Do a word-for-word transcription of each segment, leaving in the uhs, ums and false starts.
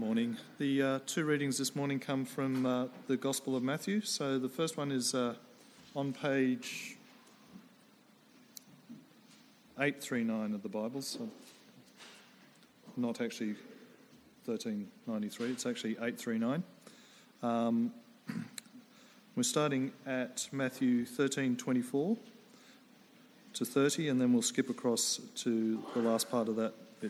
Morning. The uh, two readings this morning come from uh, the Gospel of Matthew. So the first one is uh, on page eight thirty-nine of the Bible. So not actually thirteen ninety-three, it's actually eight thirty-nine. Um, we're starting at Matthew thirteen twenty-four to thirty, and then we'll skip across to the last part of that bit.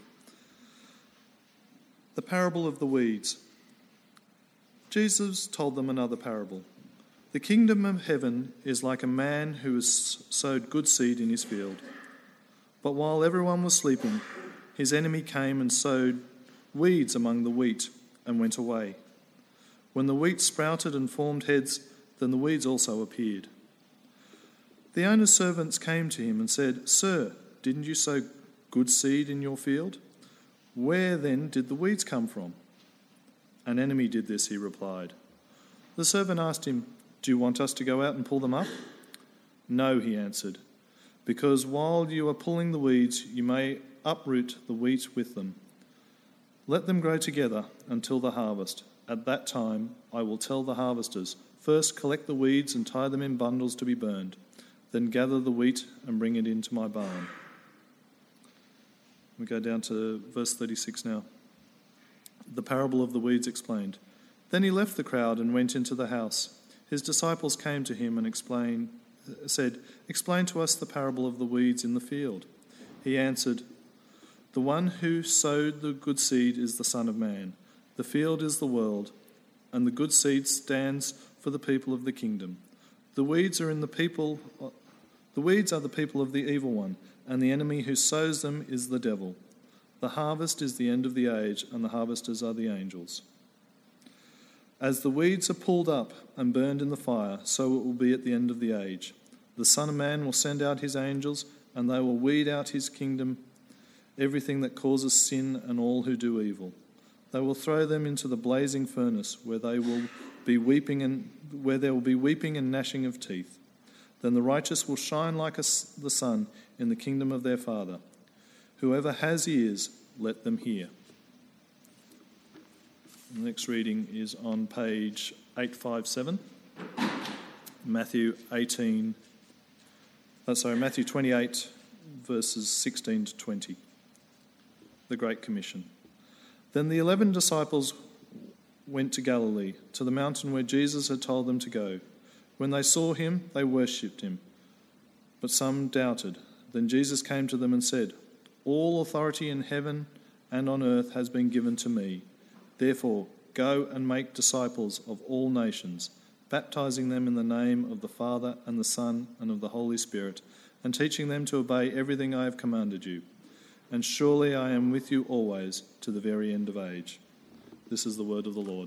The parable of the weeds. Jesus told them another parable. The kingdom of heaven is like a man who has sowed good seed in his field. But while everyone was sleeping, his enemy came and sowed weeds among the wheat and went away. When the wheat sprouted and formed heads, then the weeds also appeared. The owner's servants came to him and said, "Sir, didn't you sow good seed in your field? Where then did the weeds come from?" "An enemy did this," he replied. The servant asked him, "Do you want us to go out and pull them up?" "No," he answered, "because while you are pulling the weeds, you may uproot the wheat with them. Let them grow together until the harvest. At that time, I will tell the harvesters, first collect the weeds and tie them in bundles to be burned, then gather the wheat and bring it into my barn." We go down to verse thirty-six now. The parable of the weeds explained. Then he left the crowd and went into the house. His disciples came to him and explained, said, "Explain to us the parable of the weeds in the field." He answered, "The one who sowed the good seed is the Son of Man. The field is the world, and the good seed stands for the people of the kingdom. The weeds are in the people. The weeds are the people of the evil one, and the enemy who sows them is the devil. The harvest is the end of the age, and the harvesters are the angels. As the weeds are pulled up and burned in the fire, so it will be at the end of the age. The Son of Man will send out his angels, and they will weed out his kingdom, everything that causes sin and all who do evil. They will throw them into the blazing furnace, where they will be weeping and where there will be weeping and gnashing of teeth. Then the righteous will shine like a, the sun in the kingdom of their Father. Whoever has ears, let them hear." The next reading is on page eight fifty-seven, Matthew eighteen. Oh, sorry, Matthew twenty-eight, verses sixteen to twenty. The Great Commission. Then the eleven disciples went to Galilee, to the mountain where Jesus had told them to go. When they saw him, they worshipped him, but some doubted. Then Jesus came to them and said, "All authority in heaven and on earth has been given to me. Therefore, go and make disciples of all nations, baptizing them in the name of the Father and the Son and of the Holy Spirit, and teaching them to obey everything I have commanded you. And surely I am with you always to the very end of age." This is the word of the Lord.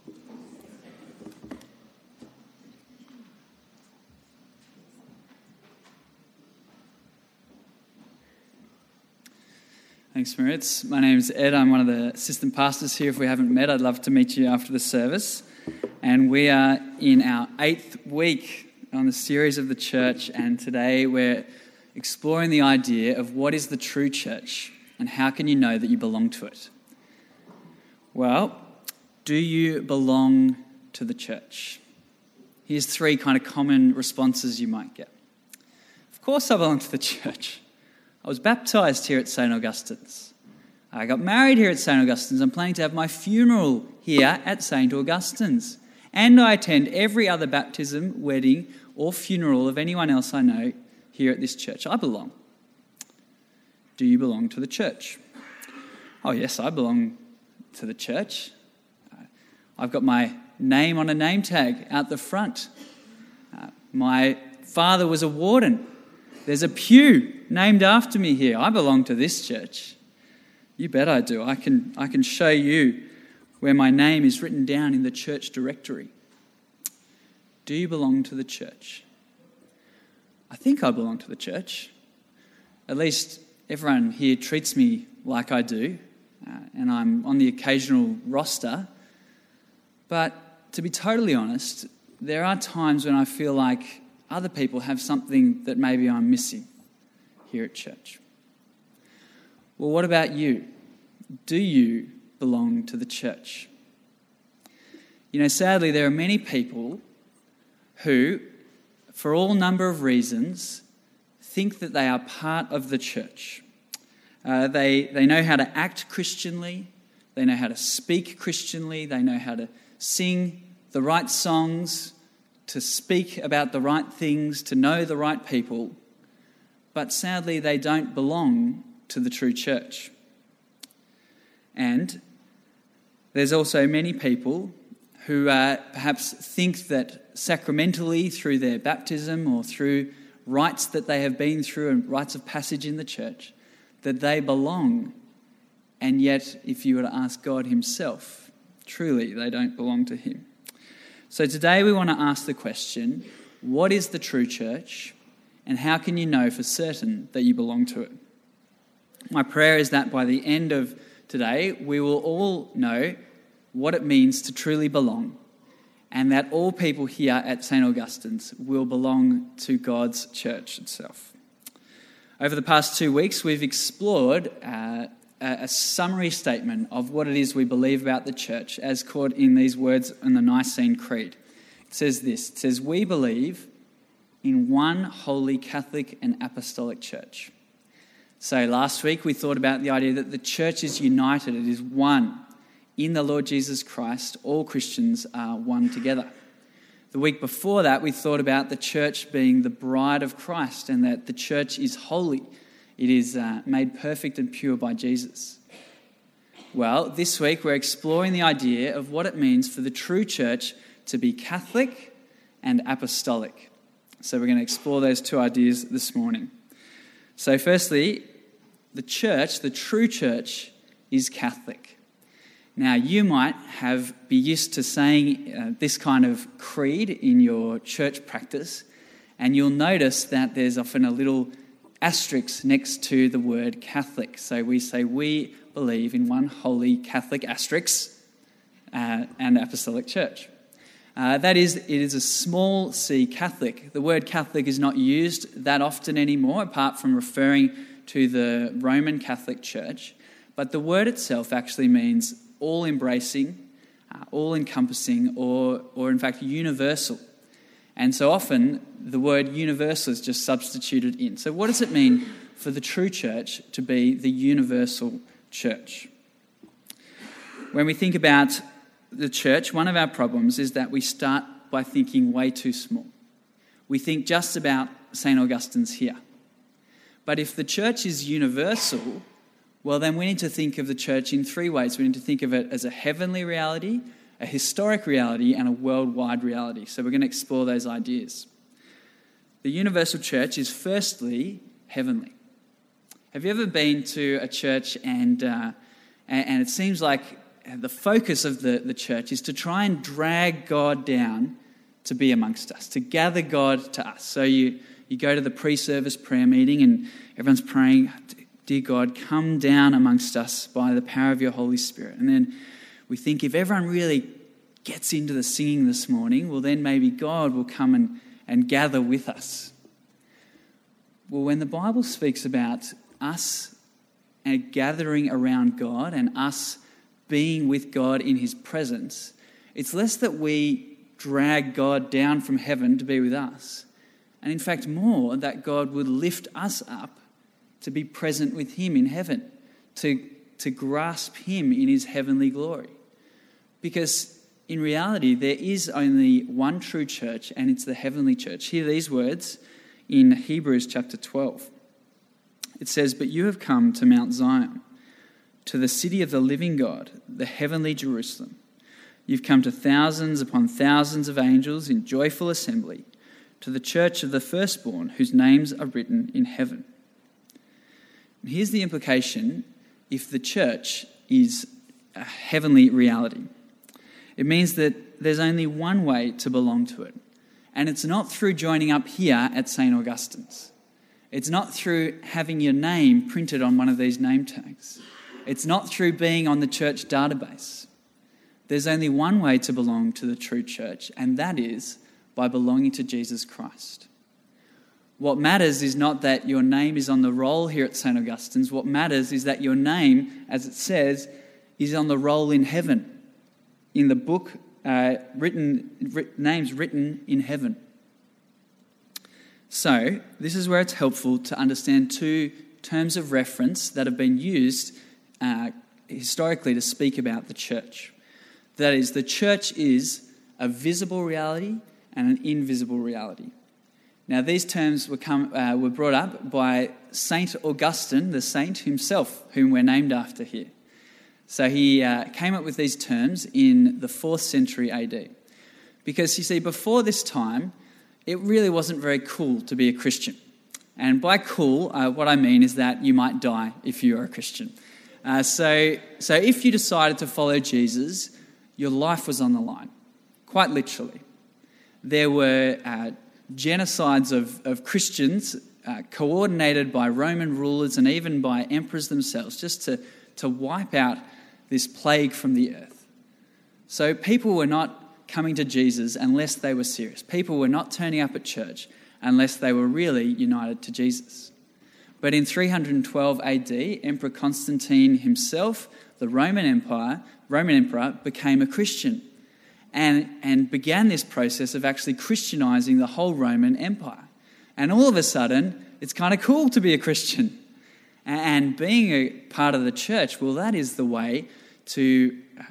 Thanks, Moritz. My name is Ed. I'm one of the assistant pastors here. If we haven't met, I'd love to meet you after the service. And we are in our eighth week on the series of the church, and today we're exploring the idea of what is the true church and how can you know that you belong to it. Well, do you belong to the church? Here's three kind of common responses you might get. Of course I belong to the church. I was baptised here at Saint Augustine's. I got married here at Saint Augustine's. I'm planning to have my funeral here at Saint Augustine's. And I attend every other baptism, wedding, or funeral of anyone else I know here at this church. I belong. Do you belong to the church? Oh yes, I belong to the church. I've got my name on a name tag out the front. Uh, my father was a warden. There's a pew named after me here. I belong to this church. You bet I do. I can, I can show you where my name is written down in the church directory. Do you belong to the church? I think I belong to the church. At least everyone here treats me like I do, uh, and I'm on the occasional roster. But to be totally honest, there are times when I feel like other people have something that maybe I'm missing here at church. Well, what about you? Do you belong to the church. You know, sadly, there are many people who, for all number of reasons, think that they are part of the church. Uh, they, they know how to act Christianly, they know how to speak Christianly, they know how to sing the right songs, to speak about the right things, to know the right people, but sadly they don't belong to the true church. And there's also many people who uh, perhaps think that sacramentally through their baptism or through rites that they have been through and rites of passage in the church, that they belong. And yet, if you were to ask God himself, truly they don't belong to him. So today we want to ask the question, what is the true church and how can you know for certain that you belong to it? My prayer is that by the end of today we will all know what it means to truly belong, and that all people here at Saint Augustine's will belong to God's church itself. Over the past two weeks, we've explored uh, a summary statement of what it is we believe about the church, as caught in these words in the Nicene Creed. It says this, it says, "We believe in one holy Catholic and Apostolic Church." So last week we thought about the idea that the church is united, it is one. In the Lord Jesus Christ, all Christians are one together. The week before that, we thought about the church being the bride of Christ and that the church is holy. It is uh, made perfect and pure by Jesus. Well, this week we're exploring the idea of what it means for the true church to be Catholic and apostolic. So we're going to explore those two ideas this morning. So firstly, the church, the true church, is Catholic. Now, you might have be used to saying uh, this kind of creed in your church practice, and you'll notice that there's often a little asterisk next to the word Catholic. So we say we believe in one holy Catholic asterisk uh, and apostolic church. Uh, that is, it is a small c Catholic. The word Catholic is not used that often anymore, apart from referring to the Roman Catholic Church. But the word itself actually means all-embracing, uh, all-encompassing, or, or in fact universal. And so often the word universal is just substituted in. So what does it mean for the true church to be the universal church? When we think about the church, one of our problems is that we start by thinking way too small. We think just about Saint Augustine's here. But if the church is universal, well, then we need to think of the church in three ways. We need to think of it as a heavenly reality, a historic reality, and a worldwide reality. So we're going to explore those ideas. The universal church is firstly heavenly. Have you ever been to a church and uh, and it seems like the focus of the, the church is to try and drag God down to be amongst us, to gather God to us. So you, you go to the pre-service prayer meeting and everyone's praying, "Dear God, come down amongst us by the power of your Holy Spirit." And then we think if everyone really gets into the singing this morning, well then maybe God will come and, and gather with us. Well, when the Bible speaks about us and gathering around God and us being with God in his presence, it's less that we drag God down from heaven to be with us, and in fact more that God would lift us up to be present with him in heaven, to, to grasp him in his heavenly glory. Because in reality, there is only one true church, and it's the heavenly church. Hear these words in Hebrews chapter twelve. It says, "But you have come to Mount Zion, to the city of the living God, the heavenly Jerusalem. You've come to thousands upon thousands of angels in joyful assembly, to the church of the firstborn, whose names are written in heaven." Here's the implication if the church is a heavenly reality. It means that there's only one way to belong to it. And it's not through joining up here at Saint Augustine's. It's not through having your name printed on one of these name tags. It's not through being on the church database. There's only one way to belong to the true church, and that is by belonging to Jesus Christ. What matters is not that your name is on the roll here at Saint Augustine's. What matters is that your name, as it says, is on the roll in heaven, in the book uh, written, writ, names written in heaven. So this is where it's helpful to understand two terms of reference that have been used uh, historically to speak about the church. That is, the church is a visible reality and an invisible reality. Now, these terms were, come, uh, were brought up by Saint Augustine, the saint himself, whom we're named after here. So he uh, came up with these terms in the fourth century A D. Because, you see, before this time, it really wasn't very cool to be a Christian. And by cool, uh, what I mean is that you might die if you are a Christian. Uh, so, so if you decided to follow Jesus, your life was on the line, quite literally. There were uh, genocides of, of Christians uh, coordinated by Roman rulers and even by emperors themselves, just to, to wipe out this plague from the earth. So people were not coming to Jesus unless they were serious. People were not turning up at church unless they were really united to Jesus. But in three twelve A D, Emperor Constantine himself, the Roman Empire, Roman emperor, became a Christian and, and began this process of actually Christianizing the whole Roman Empire. And all of a sudden, it's kind of cool to be a Christian. And being a part of the church, well, that is the way to uh,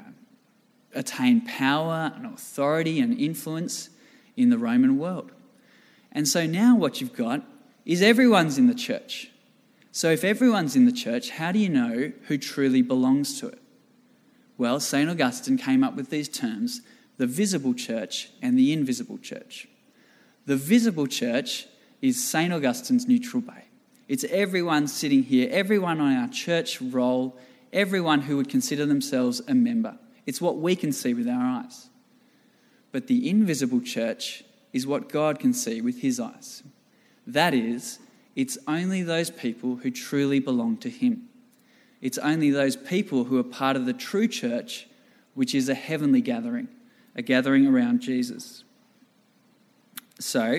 attain power and authority and influence in the Roman world. And so now what you've got is everyone's in the church. So if everyone's in the church, how do you know who truly belongs to it? Well, Saint Augustine came up with these terms, the visible church and the invisible church. The visible church is Saint Augustine's neutral bay. It's everyone sitting here, everyone on our church roll, everyone who would consider themselves a member. It's what we can see with our eyes. But the invisible church is what God can see with his eyes. That is, it's only those people who truly belong to him. It's only those people who are part of the true church, which is a heavenly gathering, a gathering around Jesus. So,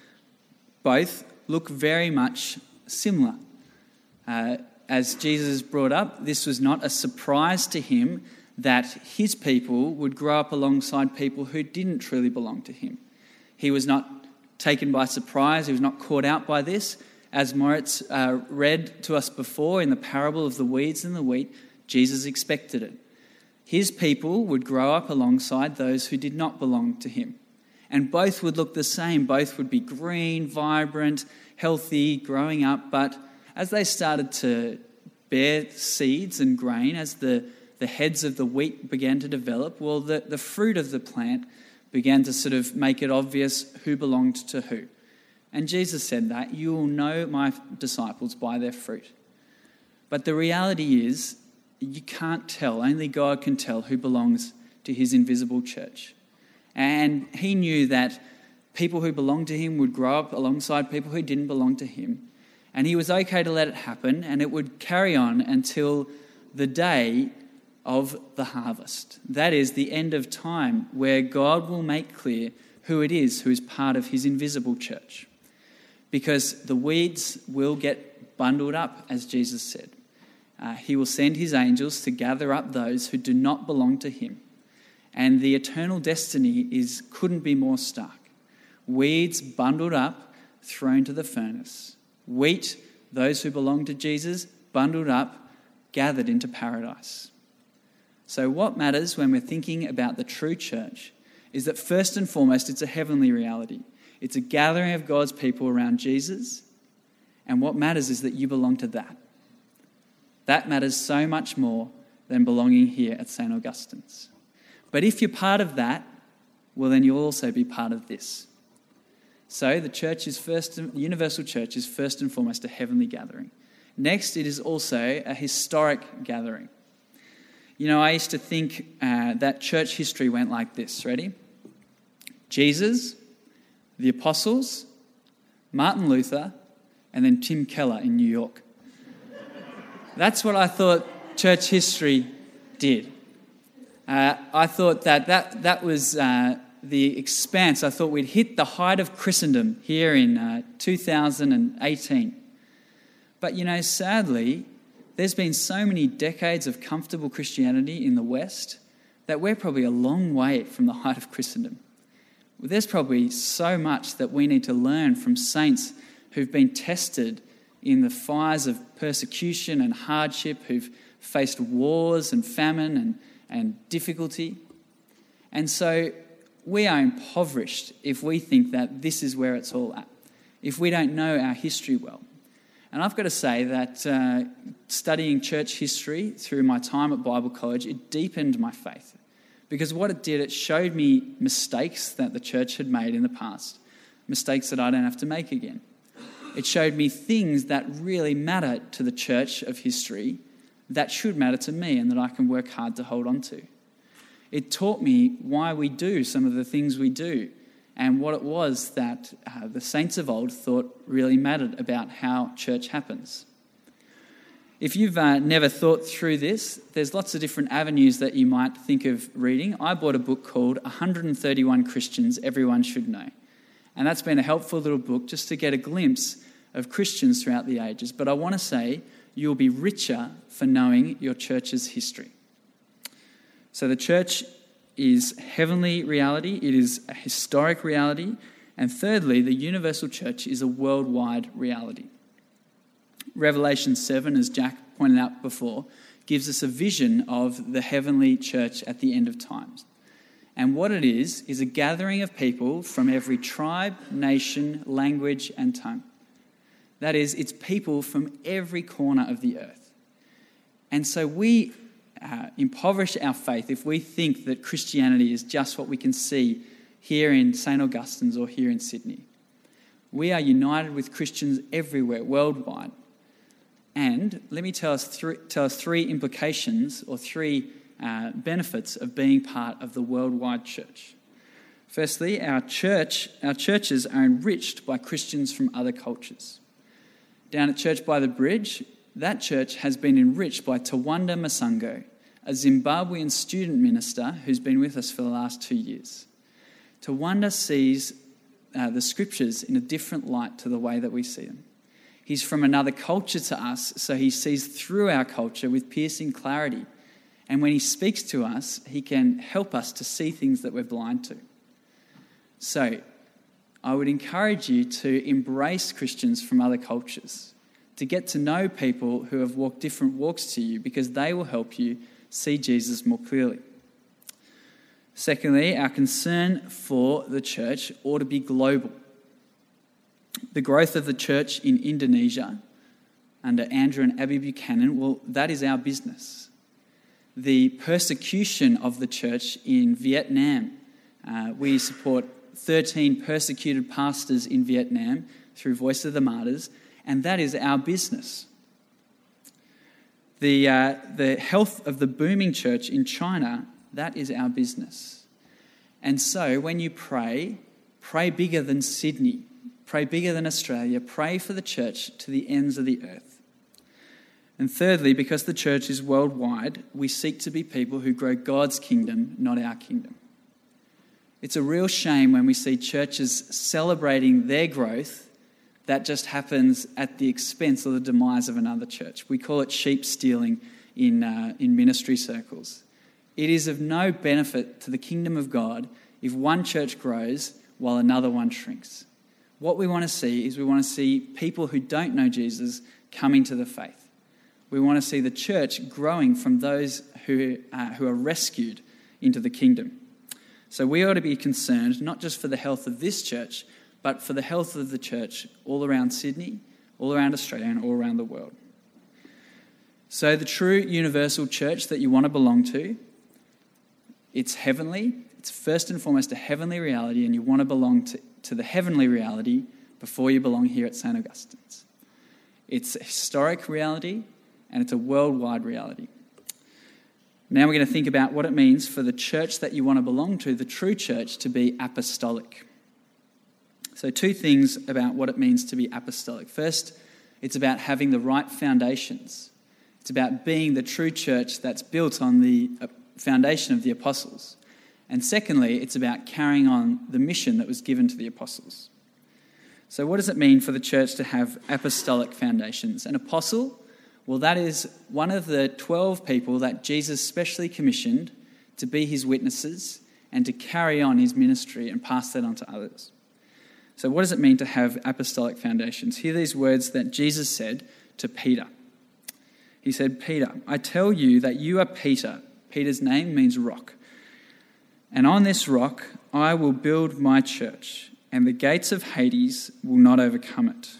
both look very much similar. Uh, as Jesus brought up, this was not a surprise to him that his people would grow up alongside people who didn't truly belong to him. He was not taken by surprise. He was not caught out by this. As Moritz uh, read to us before in the parable of the weeds and the wheat, Jesus expected it. His people would grow up alongside those who did not belong to him. And both would look the same. Both would be green, vibrant, healthy, growing up. But as they started to bear seeds and grain, as the, the heads of the wheat began to develop, well, the, the fruit of the plant began to sort of make it obvious who belonged to who. And Jesus said that, you will know my disciples by their fruit. But the reality is, you can't tell, only God can tell who belongs to his invisible church. And he knew that people who belonged to him would grow up alongside people who didn't belong to him. And he was okay to let it happen, and it would carry on until the day of the harvest. That is the end of time, where God will make clear who it is who is part of his invisible church. Because the weeds will get bundled up, as Jesus said. Uh, he will send his angels to gather up those who do not belong to him. And the eternal destiny is couldn't be more stark. Weeds bundled up, thrown to the furnace. Wheat, those who belong to Jesus, bundled up, gathered into paradise. So what matters when we're thinking about the true church is that first and foremost, it's a heavenly reality. It's a gathering of God's people around Jesus. And what matters is that you belong to that. That matters so much more than belonging here at Saint Augustine's. But if you're part of that, well, then you'll also be part of this. So the church is first, the universal church is first and foremost a heavenly gathering. Next, it is also a historic gathering. You know, I used to think uh, that church history went like this. Ready? Jesus, the apostles, Martin Luther, and then Tim Keller in New York. That's what I thought church history did. Uh, I thought that that, that was uh, the expanse. I thought we'd hit the height of Christendom here in uh, two thousand eighteen. But, you know, sadly, There's been so many decades of comfortable Christianity in the West that we're probably a long way from the height of Christendom. There's probably so much that we need to learn from saints who've been tested in the fires of persecution and hardship, who've faced wars and famine and, and difficulty. And so we are impoverished if we think that this is where it's all at, if we don't know our history well. And I've got to say that uh, studying church history through my time at Bible college, it deepened my faith. Because what it did, it showed me mistakes that the church had made in the past, mistakes that I don't have to make again. It showed me things that really matter to the church of history, that should matter to me and that I can work hard to hold on to. It taught me why we do some of the things we do and what it was that uh, the saints of old thought really mattered about how church happens. If you've uh, never thought through this, there's lots of different avenues that you might think of reading. I bought a book called one hundred thirty-one Christians Everyone Should Know. And that's been a helpful little book just to get a glimpse of Christians throughout the ages. But I want to say you'll be richer for knowing your church's history. So the church is heavenly reality. It is a historic reality. And thirdly, the universal church is a worldwide reality. Revelation seven, as Jack pointed out before, gives us a vision of the heavenly church at the end of times. And what it is, is a gathering of people from every tribe, nation, language, and tongue. That is, it's people from every corner of the earth. And so we uh, impoverish our faith if we think that Christianity is just what we can see here in Saint Augustine's or here in Sydney. We are united with Christians everywhere, worldwide. And let me tell us, th- tell us three implications or three uh, benefits of being part of the worldwide church. Firstly, our church, our churches are enriched by Christians from other cultures. Down at Church by the Bridge, that church has been enriched by Tawanda Masango, a Zimbabwean student minister who's been with us for the last two years. Tawanda sees uh, the scriptures in a different light to the way that we see them. He's from another culture to us, so he sees through our culture with piercing clarity. And when he speaks to us, he can help us to see things that we're blind to. So, I would encourage you to embrace Christians from other cultures, to get to know people who have walked different walks to you, because they will help you see Jesus more clearly. Secondly, our concern for the church ought to be global. The growth of the church in Indonesia under Andrew and Abby Buchanan, well, that is our business. The persecution of the church in Vietnam, uh, we support thirteen persecuted pastors in Vietnam through Voice of the Martyrs, and that is our business. The, uh, the health of the booming church in China, that is our business. And so when you pray, pray bigger than Sydney. Pray bigger than Australia. Pray for the church to the ends of the earth. And thirdly, because the church is worldwide, we seek to be people who grow God's kingdom, not our kingdom. It's a real shame when we see churches celebrating their growth that just happens at the expense or the demise of another church. We call it sheep stealing in, uh, in ministry circles. It is of no benefit to the kingdom of God if one church grows while another one shrinks. What we want to see is we want to see people who don't know Jesus coming to the faith. We want to see the church growing from those who, uh, who are rescued into the kingdom. So we ought to be concerned not just for the health of this church, but for the health of the church all around Sydney, all around Australia, and all around the world. So the true universal church that you want to belong to, it's heavenly. It's first and foremost a heavenly reality, and you want to belong to to the heavenly reality before you belong here at Saint Augustine's. It's a historic reality and it's a worldwide reality. Now we're going to think about what it means for the church that you want to belong to, the true church, to be apostolic. So two things about what it means to be apostolic. First, it's about having the right foundations. It's about being the true church that's built on the foundation of the apostles. And secondly, it's about carrying on the mission that was given to the apostles. So what does it mean for the church to have apostolic foundations? An apostle Well, that is one of the twelve people that Jesus specially commissioned to be his witnesses and to carry on his ministry and pass that on to others. So what does it mean to have apostolic foundations? Hear these words that Jesus said to Peter. He said, "Peter, I tell you that you are Peter." Peter's name means rock. "And on this rock I will build my church, and the gates of Hades will not overcome it."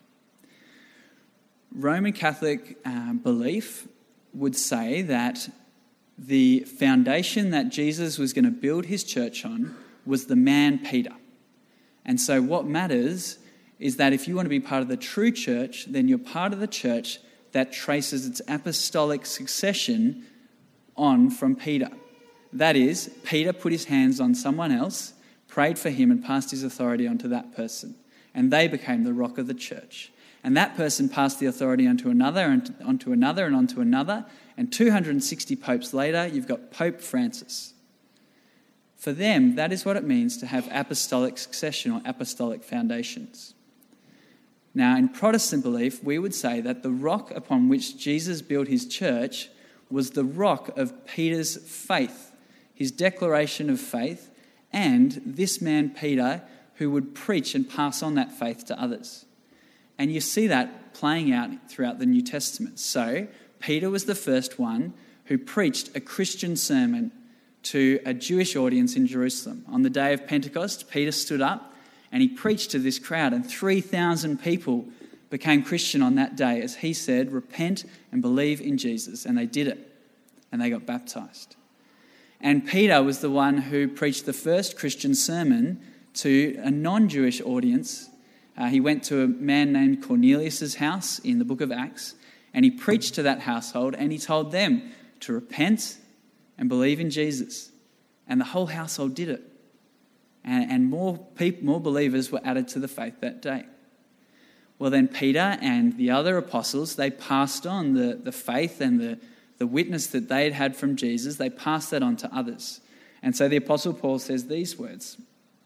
Roman Catholic uh, belief would say that the foundation that Jesus was going to build his church on was the man Peter. And so what matters is that if you want to be part of the true church, then you're part of the church that traces its apostolic succession on from Peter. That is, Peter put his hands on someone else, prayed for him and passed his authority onto that person. And they became the rock of the church. And that person passed the authority onto another and onto another and onto another. And two hundred sixty popes later, you've got Pope Francis. For them, that is what it means to have apostolic succession or apostolic foundations. Now, in Protestant belief, we would say that the rock upon which Jesus built his church was the rock of Peter's faith, his declaration of faith, and this man Peter who would preach and pass on that faith to others. And you see that playing out throughout the New Testament. So, Peter was the first one who preached a Christian sermon to a Jewish audience in Jerusalem. On the day of Pentecost, Peter stood up and he preached to this crowd, and three thousand people became Christian on that day as he said, "Repent and believe in Jesus." And they did it, and they got baptized. And Peter was the one who preached the first Christian sermon to a non-Jewish audience. Uh, he went to a man named Cornelius' house in the book of Acts, and he preached to that household, and he told them to repent and believe in Jesus. And the whole household did it. And, and more people, more believers were added to the faith that day. Well, then Peter and the other apostles, they passed on the, the faith and the, the witness that they had had from Jesus. They passed that on to others. And so the Apostle Paul says these words.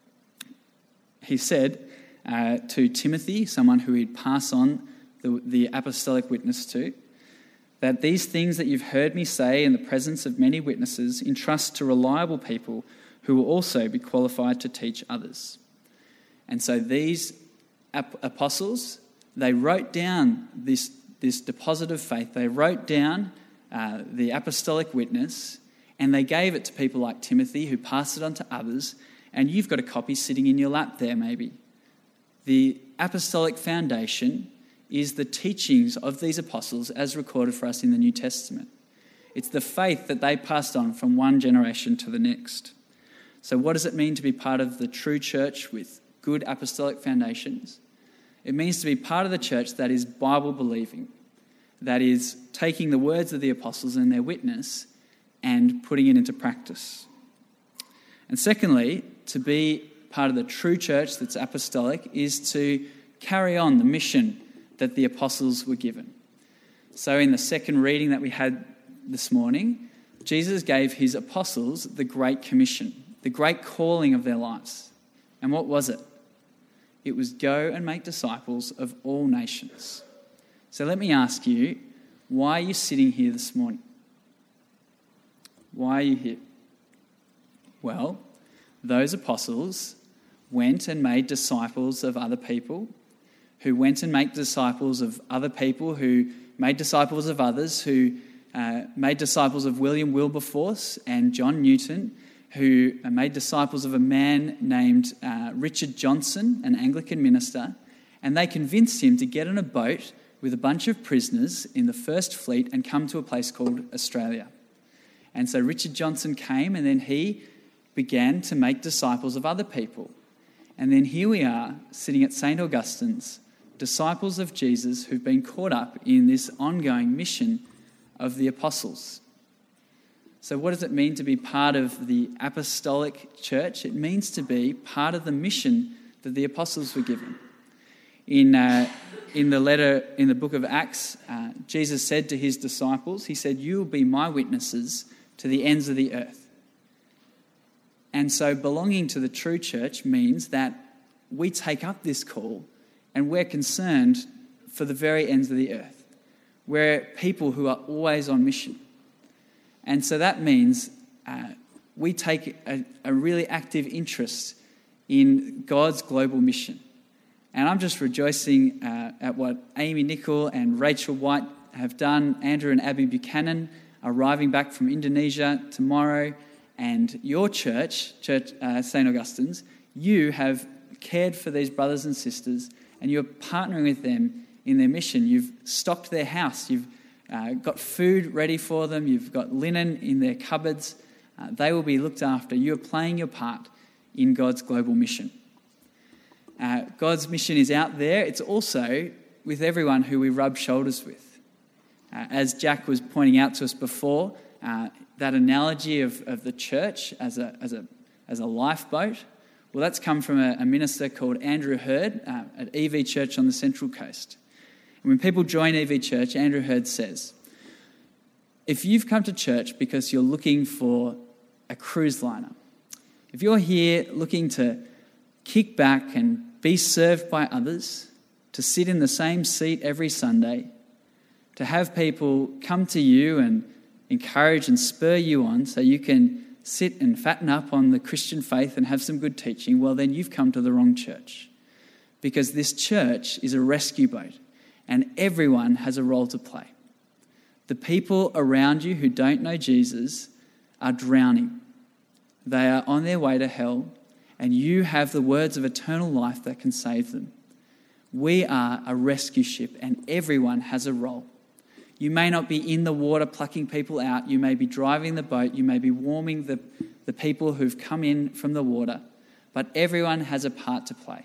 He said uh, to Timothy, someone who he'd pass on the, the apostolic witness to, that these things that you've heard me say in the presence of many witnesses, entrust to reliable people who will also be qualified to teach others. And so these ap- apostles, they wrote down this, this deposit of faith. They wrote down uh, the apostolic witness, and they gave it to people like Timothy, who passed it on to others. And you've got a copy sitting in your lap there, maybe. The apostolic foundation is the teachings of these apostles as recorded for us in the New Testament. It's the faith that they passed on from one generation to the next. So what does it mean to be part of the true church with good apostolic foundations? It means to be part of the church that is Bible-believing, that is taking the words of the apostles and their witness and putting it into practice. And secondly, to be part of the true church that's apostolic is to carry on the mission that the apostles were given. So in the second reading that we had this morning, Jesus gave his apostles the Great Commission, the great calling of their lives. And what was it? It was go and make disciples of all nations. So let me ask you, why are you sitting here this morning? Why are you here? Well, those apostles went and made disciples of other people, who went and made disciples of other people, who made disciples of others, who uh, made disciples of William Wilberforce and John Newton, who made disciples of a man named uh, Richard Johnson, an Anglican minister, and they convinced him to get on a boat with a bunch of prisoners in the First Fleet and come to a place called Australia. And so Richard Johnson came, and then he began to make disciples of other people. And then here we are, sitting at Saint Augustine's, disciples of Jesus who've been caught up in this ongoing mission of the apostles. So what does it mean to be part of the apostolic church? It means to be part of the mission that the apostles were given. In, uh, in the letter, in the book of Acts, uh, Jesus said to his disciples, he said, "You will be my witnesses to the ends of the earth." And so belonging to the true church means that we take up this call and we're concerned for the very ends of the earth. We're people who are always on mission. And so that means uh, we take a, a really active interest in God's global mission. And I'm just rejoicing uh, at what Amy Nicol and Rachel White have done. Andrew and Abby Buchanan are arriving back from Indonesia tomorrow. And your church, Church uh, Saint Augustine's, you have cared for these brothers and sisters, and you're partnering with them in their mission. You've stocked their house. You've uh, got food ready for them. You've got linen in their cupboards. Uh, they will be looked after. You're playing your part in God's global mission. Uh, God's mission is out there. It's also with everyone who we rub shoulders with. Uh, as Jack was pointing out to us before, uh, that analogy of, of the church as a, as a, as a lifeboat, well, that's come from a, a minister called Andrew Hurd uh, at E V Church on the Central Coast. And when people join E V Church, Andrew Hurd says, if you've come to church because you're looking for a cruise liner, if you're here looking to kick back and be served by others, to sit in the same seat every Sunday, to have people come to you and encourage and spur you on so you can sit and fatten up on the Christian faith and have some good teaching, well, then you've come to the wrong church. Because this church is a rescue boat and everyone has a role to play. The people around you who don't know Jesus are drowning. They are on their way to hell, and you have the words of eternal life that can save them. We are a rescue ship, and everyone has a role. You may not be in the water plucking people out. You may be driving the boat. You may be warming the, the people who've come in from the water. But everyone has a part to play.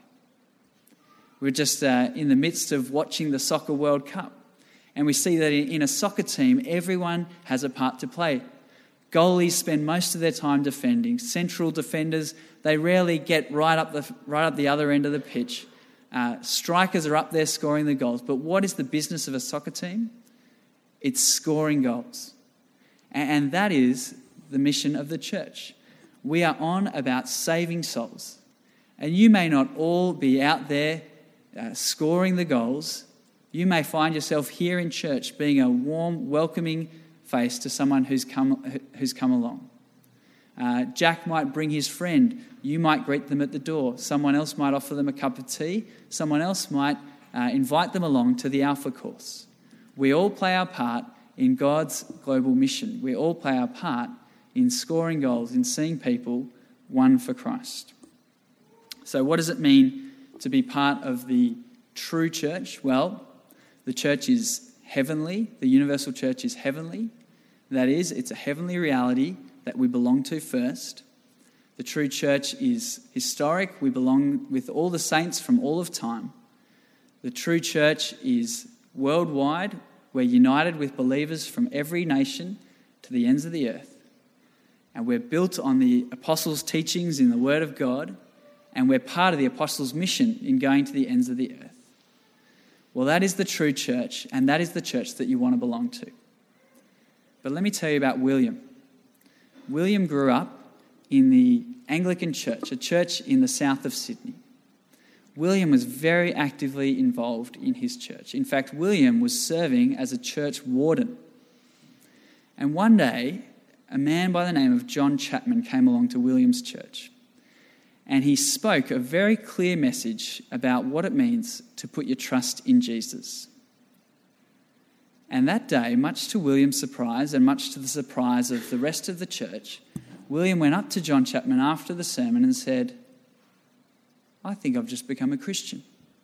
We're just uh, in the midst of watching the Soccer World Cup. And we see that in a soccer team, everyone has a part to play. Goalies spend most of their time defending. Central defenders, they rarely get right up the, right up the other end of the pitch. Uh, strikers are up there scoring the goals. But what is the business of a soccer team? It's scoring goals. And that is the mission of the church. We are on about saving souls. And you may not all be out there uh, scoring the goals. You may find yourself here in church being a warm, welcoming face to someone who's come, who's come along. Uh, Jack might bring his friend. You might greet them at the door. Someone else might offer them a cup of tea. Someone else might uh, invite them along to the Alpha course. We all play our part in God's global mission. We all play our part in scoring goals, in seeing people won for Christ. So what does it mean to be part of the true church? Well, the church is heavenly. The universal church is heavenly. That is, it's a heavenly reality that we belong to first. The true church is historic. We belong with all the saints from all of time. The true church is worldwide. We're united with believers from every nation to the ends of the earth. And we're built on the apostles' teachings in the Word of God. And we're part of the apostles' mission in going to the ends of the earth. Well, that is the true church, and that is the church that you want to belong to. But let me tell you about William. William grew up in the Anglican Church, a church in the south of Sydney. William was very actively involved in his church. In fact, William was serving as a church warden. And one day, a man by the name of John Chapman came along to William's church. And he spoke a very clear message about what it means to put your trust in Jesus. And that day, much to William's surprise and much to the surprise of the rest of the church, William went up to John Chapman after the sermon and said, I think I've just become a Christian.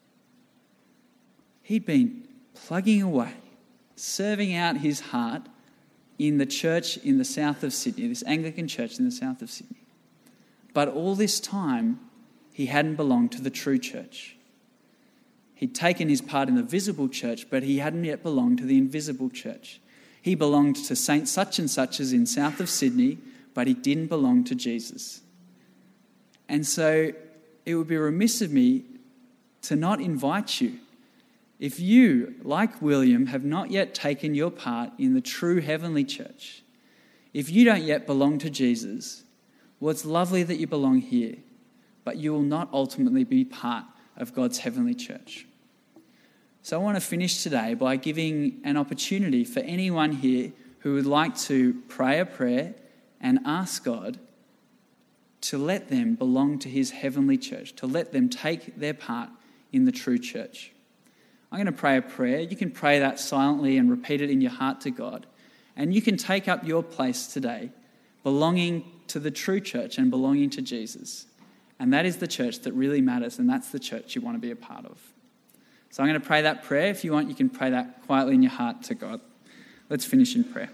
He'd been plugging away, serving out his heart in the church in the south of Sydney, this Anglican church in the south of Sydney. But all this time, he hadn't belonged to the true church. He'd taken his part in the visible church, but he hadn't yet belonged to the invisible church. He belonged to Saint such and such as in south of Sydney, but he didn't belong to Jesus. And so it would be remiss of me to not invite you. If you, like William, have not yet taken your part in the true heavenly church, if you don't yet belong to Jesus, well, it's lovely that you belong here, but you will not ultimately be part of God's heavenly church. So I want to finish today by giving an opportunity for anyone here who would like to pray a prayer and ask God to let them belong to his heavenly church, to let them take their part in the true church. I'm going to pray a prayer. You can pray that silently and repeat it in your heart to God. And you can take up your place today, belonging to the true church and belonging to Jesus. And that is the church that really matters, and that's the church you want to be a part of. So I'm going to pray that prayer. If you want, you can pray that quietly in your heart to God. Let's finish in prayer.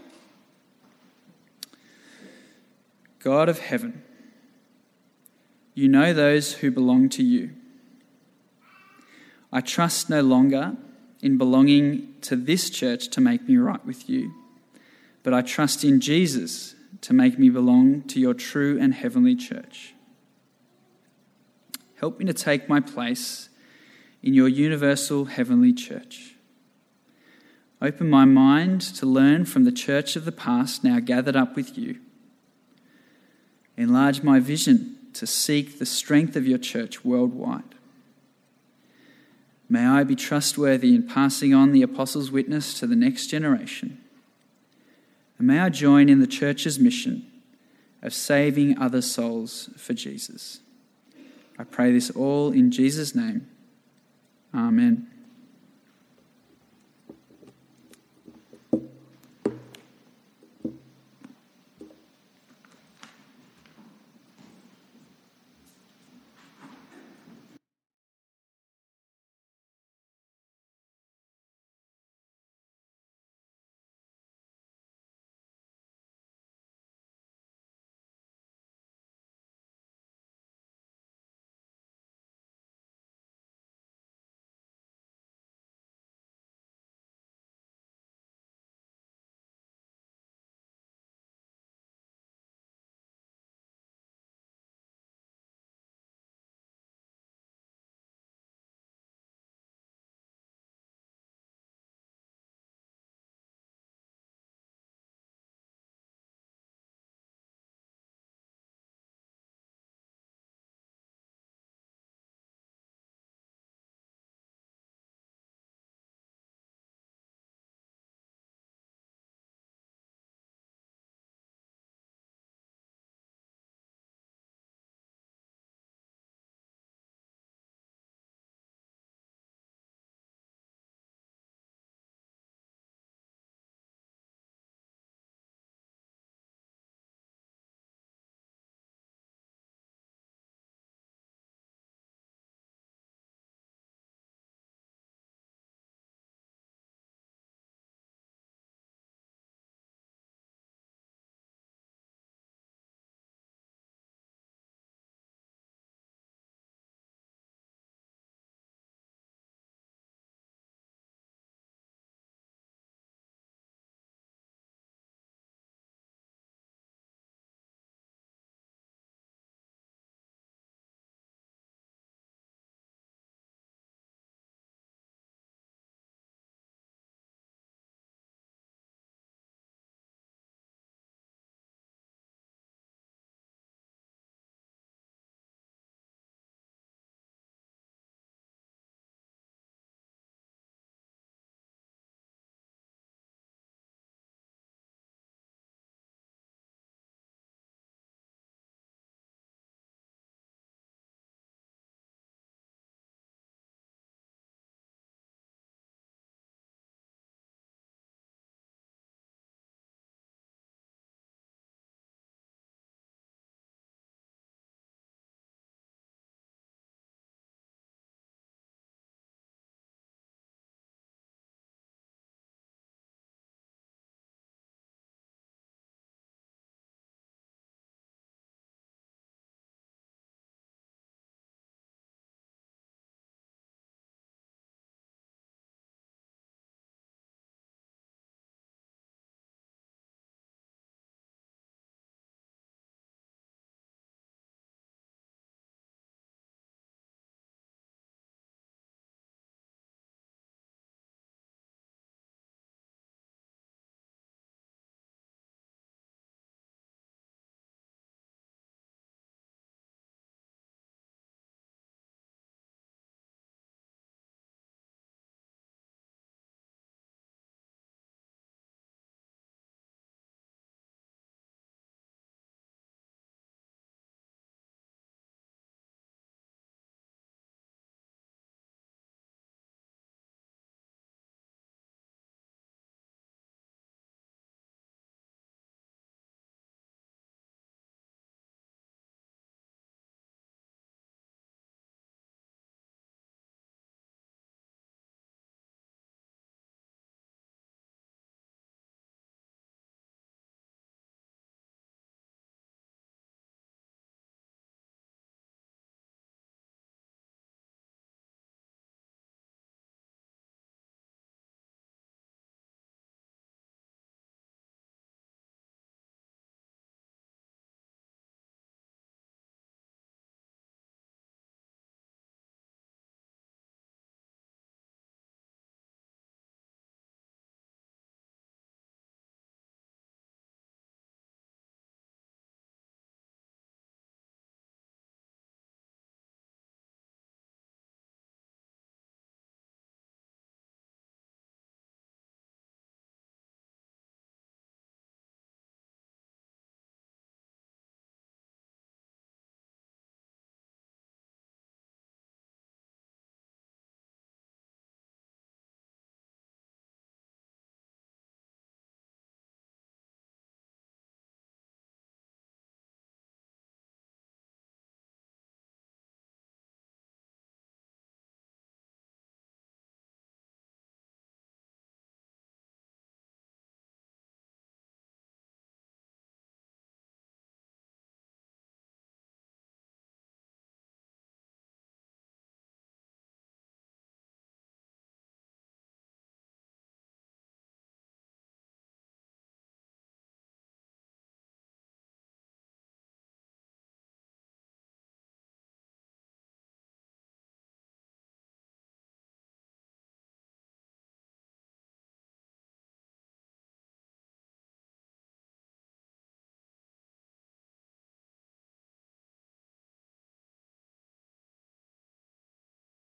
God of heaven, you know those who belong to you. I trust no longer in belonging to this church to make me right with you, but I trust in Jesus to make me belong to your true and heavenly church. Help me to take my place in your universal heavenly church. Open my mind to learn from the church of the past now gathered up with you. Enlarge my vision to seek the strength of your church worldwide. May I be trustworthy in passing on the apostles' witness to the next generation. And may I join in the church's mission of saving other souls for Jesus. I pray this all in Jesus' name. Amen.